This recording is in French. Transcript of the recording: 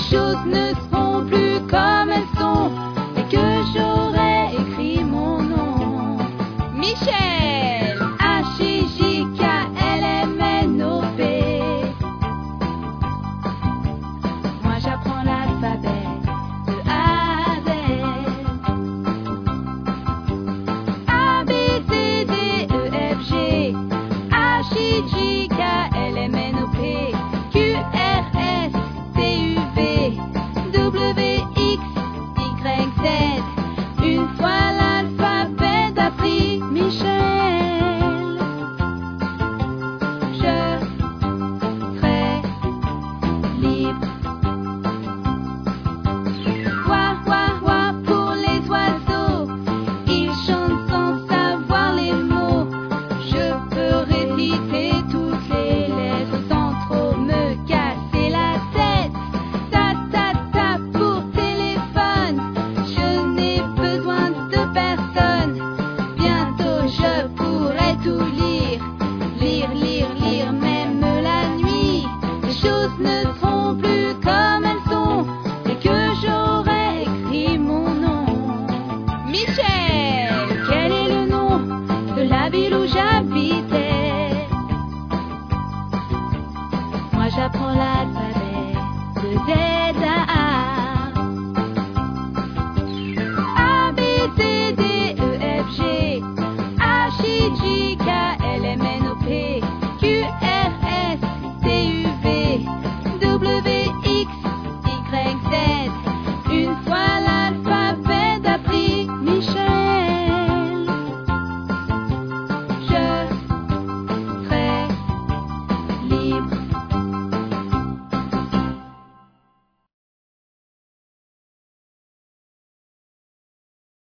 choses ne seront plus comme elles sont et que j'aurai écrit mon nom. Michel, H-I-J-K-L-M-N-O-P. Moi j'apprends l'alphabet de A à Z. A, B, C, D, E, F, G, H-I-J-K-L-M-N-O-P, Q, R, S, T, U, V, W, X, Y, Z. Une fois l'alphabet appris, Michel, je serai libre. Ouah, ouah, ouah pour les oiseaux, ils chantent sans savoir les mots. Je peux réciter toutes les lettres sans trop me casser la tête. Ta ta ta pour téléphone, je n'ai besoin de personne. Bientôt je pourrai tout lire, lire, lire, lire même la nuit. Les choses ne seront plus comme elles sont et que j'aurai écrit mon nom. Michel, Quel est le nom de la ville où j'habitais? Moi j'apprends l'alphabet de Z.